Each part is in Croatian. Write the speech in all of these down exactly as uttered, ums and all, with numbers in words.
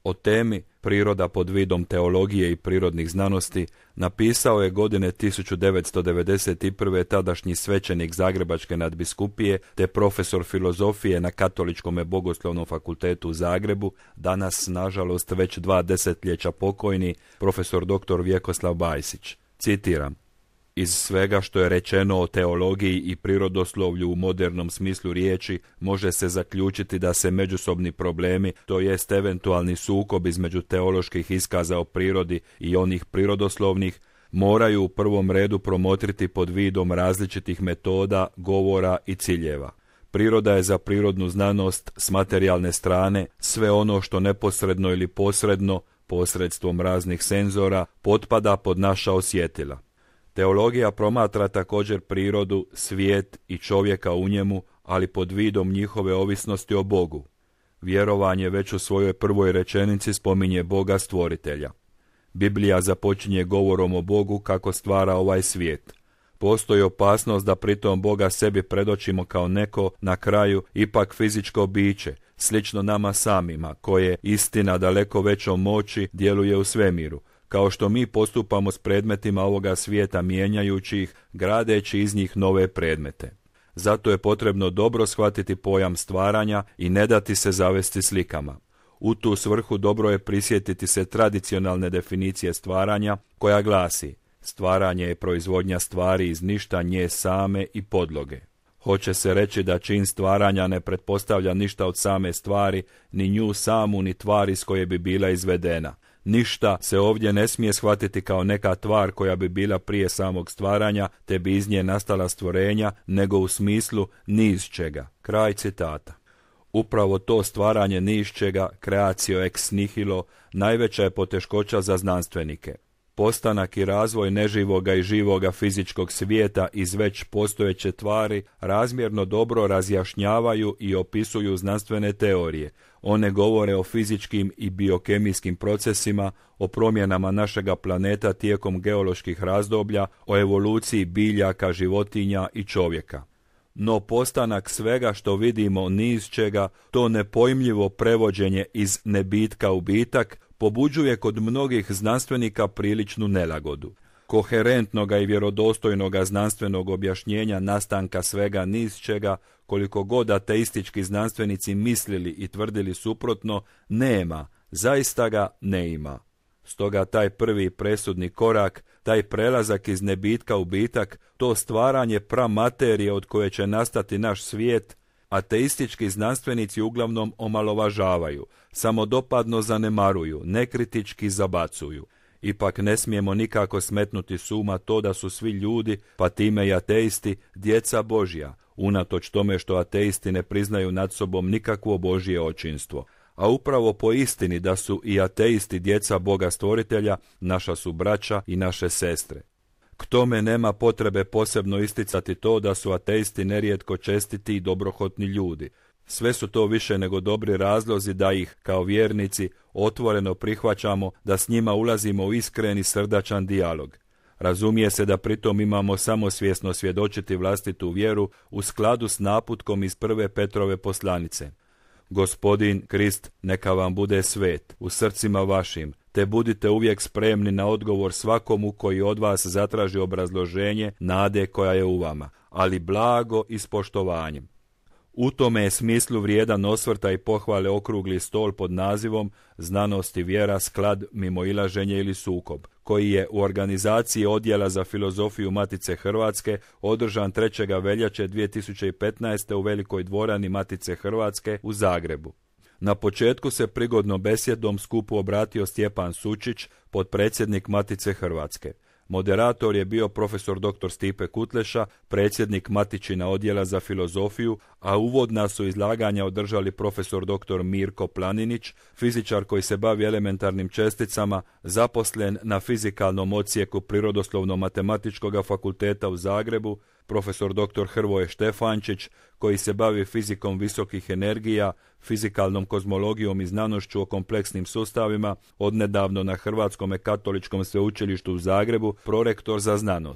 O temi priroda pod vidom teologije i prirodnih znanosti napisao je godine tisuću devetsto devedeset prve tadašnji svećenik Zagrebačke nadbiskupije te profesor filozofije na Katoličkom bogoslovnom fakultetu u Zagrebu, danas nažalost već dva desetljeća pokojni profesor doktor Vjekoslav Bajsić. Citiram: iz svega što je rečeno o teologiji i prirodoslovlju u modernom smislu riječi može se zaključiti da se međusobni problemi, to jest eventualni sukob između teoloških iskaza o prirodi i onih prirodoslovnih, moraju u prvom redu promotriti pod vidom različitih metoda, govora i ciljeva. Priroda je za prirodnu znanost s materijalne strane sve ono što neposredno ili posredno, posredstvom raznih senzora, potpada pod naša osjetila. Teologija promatra također prirodu, svijet i čovjeka u njemu, ali pod vidom njihove ovisnosti o Bogu. Vjerovanje već u svojoj prvoj rečenici spominje Boga stvoritelja. Biblija započinje govorom o Bogu kako stvara ovaj svijet. Postoji opasnost da pritom Boga sebi predočimo kao neko, na kraju, ipak fizičko biće, slično nama samima, koje, istina daleko većom moći, djeluje u svemiru, kao što mi postupamo s predmetima ovoga svijeta mijenjajući ih, gradeći iz njih nove predmete. Zato je potrebno dobro shvatiti pojam stvaranja i ne dati se zavesti slikama. U tu svrhu dobro je prisjetiti se tradicionalne definicije stvaranja, koja glasi: stvaranje je proizvodnja stvari iz ništa nje same i podloge. Hoće se reći da čin stvaranja ne pretpostavlja ništa od same stvari, ni nju samu, ni tvar iz koje bi bila izvedena. Ništa se ovdje ne smije shvatiti kao neka tvar koja bi bila prije samog stvaranja, te bi iz nje nastala stvorenja, nego u smislu ni iz čega. Kraj citata. Upravo to stvaranje ni iz čega, creatio ex nihilo, najveća je poteškoća za znanstvenike. Postanak i razvoj neživoga i živoga fizičkog svijeta iz već postojeće tvari razmjerno dobro razjašnjavaju i opisuju znanstvene teorije. One govore o fizičkim i biokemijskim procesima, o promjenama našega planeta tijekom geoloških razdoblja, o evoluciji biljaka, životinja i čovjeka. No postanak svega što vidimo ni iz čega, to nepojmljivo prevođenje iz nebitka u bitak, pobuđuje kod mnogih znanstvenika priličnu nelagodu. Koherentnoga i vjerodostojnoga znanstvenog objašnjenja nastanka svega ni iz čega, koliko god ateistički znanstvenici mislili i tvrdili suprotno, nema, zaista ga ne ima. Stoga taj prvi presudni korak, taj prelazak iz nebitka u bitak, to stvaranje pramaterije od koje će nastati naš svijet, ateistički znanstvenici uglavnom omalovažavaju, samodopadno zanemaruju, nekritički zabacuju. Ipak ne smijemo nikako smetnuti s uma to da su svi ljudi, pa time i ateisti, djeca Božja, unatoč tome što ateisti ne priznaju nad sobom nikakvo Božje očinstvo. A upravo po istini da su i ateisti djeca Boga stvoritelja, naša su braća i naše sestre. K tome nema potrebe posebno isticati to da su ateisti nerijetko čestiti i dobrohotni ljudi. Sve su to više nego dobri razlozi da ih, kao vjernici, otvoreno prihvaćamo, da s njima ulazimo u iskren i srdačan dijalog. Razumije se da pritom imamo samosvjesno svjedočiti vlastitu vjeru u skladu s naputkom iz prve Petrove poslanice. Gospodin Krist neka vam bude svet u srcima vašim, te budite uvijek spremni na odgovor svakomu koji od vas zatraži obrazloženje nade koja je u vama, ali blago i s poštovanjem. U tome je smislu vrijedan osvrta i pohvale okrugli stol pod nazivom Znanost i vjera, sklad, mimoilaženje ili sukob, koji je u organizaciji Odjela za filozofiju Matice Hrvatske održan trećeg veljače dvije tisuće petnaeste. u Velikoj dvorani Matice Hrvatske u Zagrebu. Na početku se prigodnom besjedom skupu obratio Stjepan Sučić, potpredsjednik Matice Hrvatske. Moderator je bio profesor doktor Stipe Kutleša, predsjednik Matičina odjela za filozofiju, a uvodna su izlaganja održali profesor doktor Mirko Planinić, fizičar koji se bavi elementarnim česticama, zaposlen na fizikalnom odsjeku Prirodoslovno-matematičkog fakulteta u Zagrebu, profesor doktor Hrvoje Štefančić, koji se bavi fizikom visokih energija, fizikalnom kozmologijom i znanošću o kompleksnim sustavima, odnedavno na Hrvatskom katoličkom sveučilištu u Zagrebu, prorektor za znanost.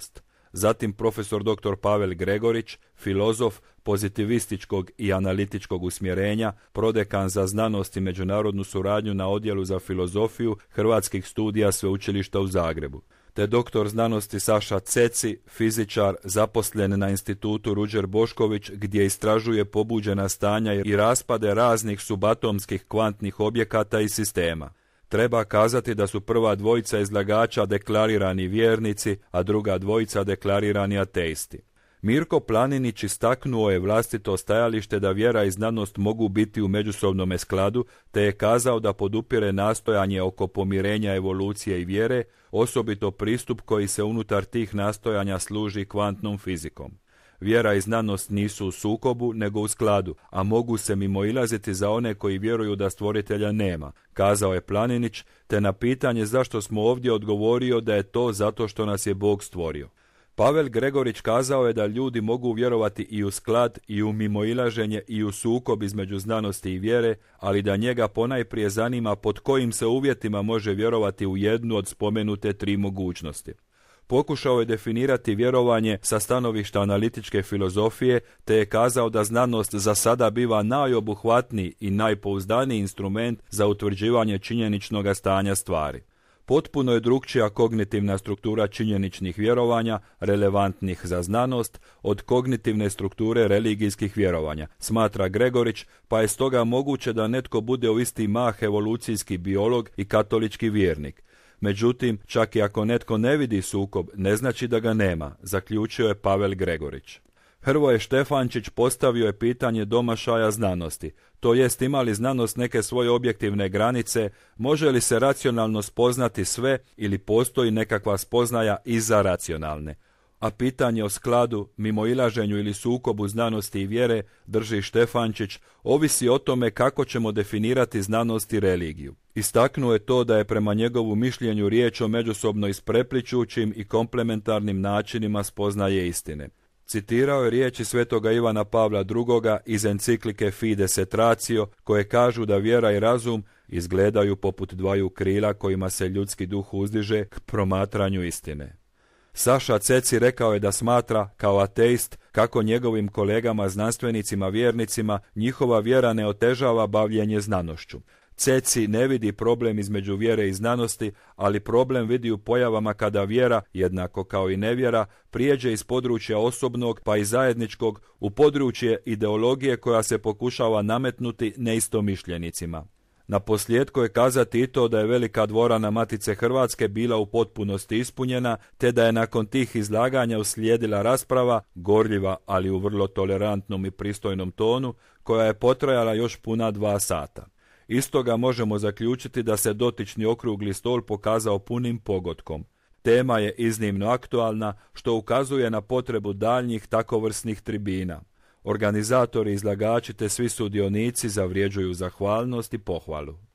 zatim profesor doktor Pavel Gregorić, filozof pozitivističkog i analitičkog usmjerenja, prodekan za znanost i međunarodnu suradnju na odjelu za filozofiju Hrvatskih studija Sveučilišta u Zagrebu, te doktor znanosti Saša Ceci, fizičar zaposlen na institutu Ruđer Bošković gdje istražuje pobuđena stanja i raspade raznih subatomskih kvantnih objekata i sistema. Treba kazati da su prva dvojica izlagača deklarirani vjernici, a druga dvojica deklarirani ateisti. Mirko Planinić istaknuo je vlastito stajalište da vjera i znanost mogu biti u međusobnome skladu, te je kazao da podupire nastojanje oko pomirenja evolucije i vjere, osobito pristup koji se unutar tih nastojanja služi kvantnom fizikom. Vjera i znanost nisu u sukobu, nego u skladu, a mogu se mimoilaziti za one koji vjeruju da stvoritelja nema, kazao je Planinić, te na pitanje zašto smo ovdje odgovorio da je to zato što nas je Bog stvorio. Pavel Gregorić kazao je da ljudi mogu vjerovati i u sklad, i u mimoilaženje, i u sukob između znanosti i vjere, ali da njega ponajprije zanima pod kojim se uvjetima može vjerovati u jednu od spomenute tri mogućnosti. Pokušao je definirati vjerovanje sa stanovišta analitičke filozofije, te je kazao da znanost za sada biva najobuhvatniji i najpouzdaniji instrument za utvrđivanje činjeničnog stanja stvari. Potpuno je drukčija kognitivna struktura činjeničnih vjerovanja, relevantnih za znanost, od kognitivne strukture religijskih vjerovanja, smatra Gregorić, pa je stoga moguće da netko bude u isti mah evolucijski biolog i katolički vjernik. Međutim, čak i ako netko ne vidi sukob, ne znači da ga nema, zaključio je Pavel Gregorić. Hrvoje Štefančić postavio je pitanje domašaja znanosti, to jest ima li znanost neke svoje objektivne granice, može li se racionalno spoznati sve ili postoji nekakva spoznaja iza racionalne. A pitanje o skladu, mimoilaženju ili sukobu znanosti i vjere, drži Štefančić, ovisi o tome kako ćemo definirati znanost i religiju. Istaknuo je to da je prema njegovu mišljenju riječ o međusobno isprepličućim i komplementarnim načinima spoznaje istine. Citirao je riječi svetoga Ivana Pavla drugoga iz enciklike Fides et Ratio, koje kažu da vjera i razum izgledaju poput dvaju krila kojima se ljudski duh uzdiže k promatranju istine. Saša Ceci rekao je da smatra, kao ateist, kako njegovim kolegama znanstvenicima vjernicima njihova vjera ne otežava bavljenje znanošću. Ceci ne vidi problem između vjere i znanosti, ali problem vidi u pojavama kada vjera, jednako kao i nevjera, prijeđe iz područja osobnog pa i zajedničkog u područje ideologije koja se pokušava nametnuti neistomišljenicima. Na posljedku je kazati i to da je velika dvorana Matice Hrvatske bila u potpunosti ispunjena, te da je nakon tih izlaganja uslijedila rasprava, gorljiva ali u vrlo tolerantnom i pristojnom tonu, koja je potrajala još puna dva sata. Istoga možemo zaključiti da se dotični okrugli stol pokazao punim pogotkom. Tema je iznimno aktualna, što ukazuje na potrebu daljnjih takovrsnih tribina. Organizatori, izlagači te svi sudionici zavređuju zahvalnost i pohvalu.